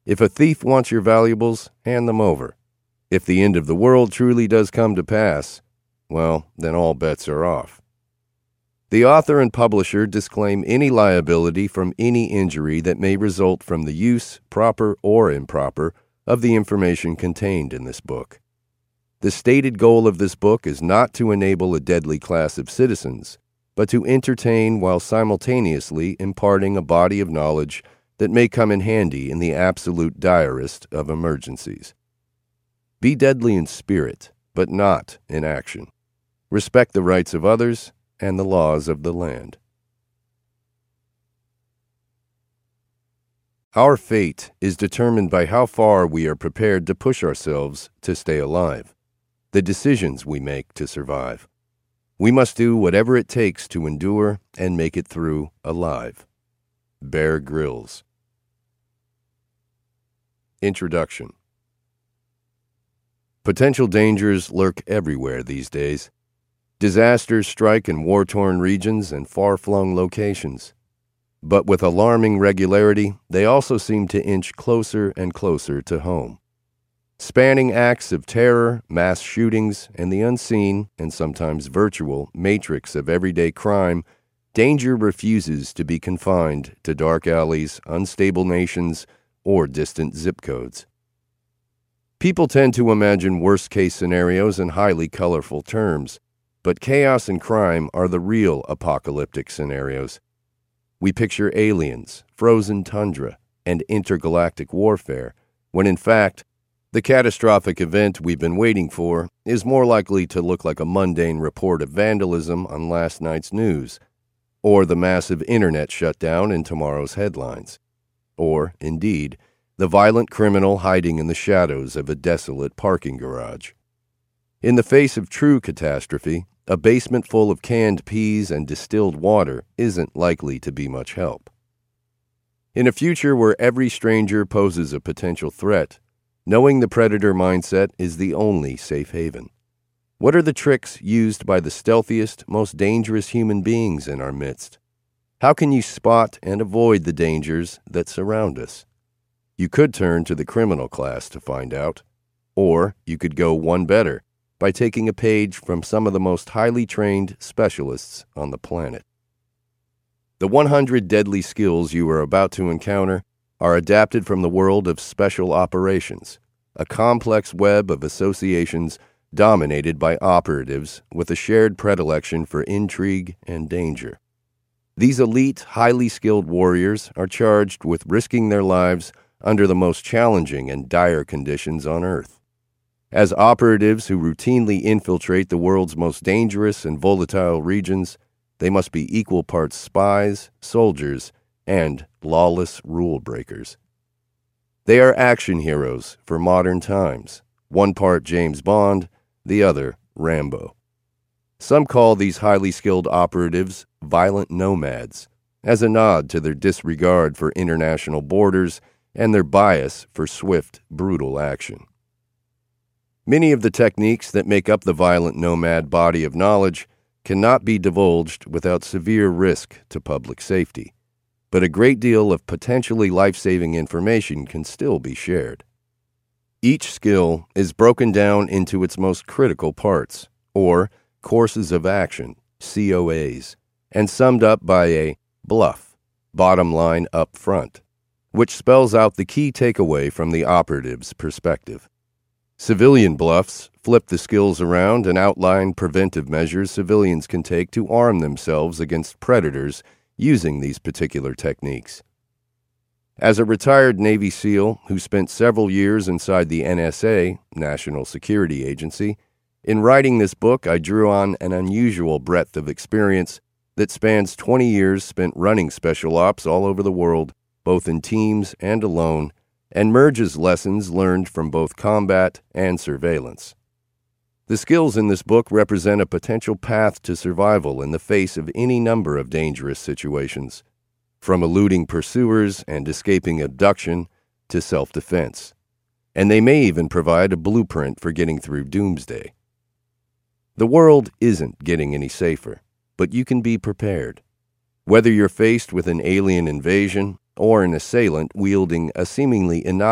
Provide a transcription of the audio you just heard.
If a thief wants your valuables, hand them over. If the end of the world truly does come to pass, well, then all bets are off. The author and publisher disclaim any liability from any injury that may result from the use, proper or improper, of the information contained in this book. The stated goal of this book is not to enable a deadly class of citizens, but to entertain while simultaneously imparting a body of knowledge that may come in handy in the absolute direst of emergencies. Be deadly in spirit, but not in action. Respect the rights of others and the laws of the land. Our fate is determined by how far we are prepared to push ourselves to stay alive, the decisions we make to survive. We must do whatever it takes to endure and make it through alive. Bear Grylls. Introduction. Potential dangers lurk everywhere these days. Disasters strike in war-torn regions and far-flung locations. But with alarming regularity, they also seem to inch closer and closer to home. Spanning acts of terror, mass shootings, and the unseen, and sometimes virtual, matrix of everyday crime, danger refuses to be confined to dark alleys, unstable nations, or distant zip codes. People tend to imagine worst-case scenarios in highly colorful terms, but chaos and crime are the real apocalyptic scenarios. We picture aliens, frozen tundra, and intergalactic warfare, when in fact, the catastrophic event we've been waiting for is more likely to look like a mundane report of vandalism on last night's news, or the massive internet shutdown in tomorrow's headlines, or, indeed, the violent criminal hiding in the shadows of a desolate parking garage. In the face of true catastrophe, a basement full of canned peas and distilled water isn't likely to be much help. In a future where every stranger poses a potential threat, knowing the predator mindset is the only safe haven. What are the tricks used by the stealthiest, most dangerous human beings in our midst? How can you spot and avoid the dangers that surround us? You could turn to the criminal class to find out, or you could go one better by taking a page from some of the most highly trained specialists on the planet. The 100 deadly skills you are about to encounter are adapted from the world of special operations, a complex web of associations dominated by operatives with a shared predilection for intrigue and danger. These elite, highly skilled warriors are charged with risking their lives under the most challenging and dire conditions on Earth. As operatives who routinely infiltrate the world's most dangerous and volatile regions, they must be equal parts spies, soldiers, and lawless rule breakers. They are action heroes for modern times, one part James Bond, the other Rambo. Some call these highly skilled operatives violent nomads, as a nod to their disregard for international borders and their bias for swift, brutal action. Many of the techniques that make up the violent nomad body of knowledge cannot be divulged without severe risk to public safety, but a great deal of potentially life-saving information can still be shared. Each skill is broken down into its most critical parts, or courses of action, COAs, and summed up by a BLUF, bottom line up front, which spells out the key takeaway from the operative's perspective. Civilian BLUFs flip the skills around and outline preventive measures civilians can take to arm themselves against predators using these particular techniques. As a retired Navy SEAL who spent several years inside the NSA, National Security Agency, in writing this book I drew on an unusual breadth of experience that spans 20 years spent running special ops all over the world, both in teams and alone, and merges lessons learned from both combat and surveillance. The skills in this book represent a potential path to survival in the face of any number of dangerous situations, from eluding pursuers and escaping abduction to self-defense. And they may even provide a blueprint for getting through doomsday. The world isn't getting any safer, but you can be prepared. Whether you're faced with an alien invasion or an assailant wielding a seemingly innocuous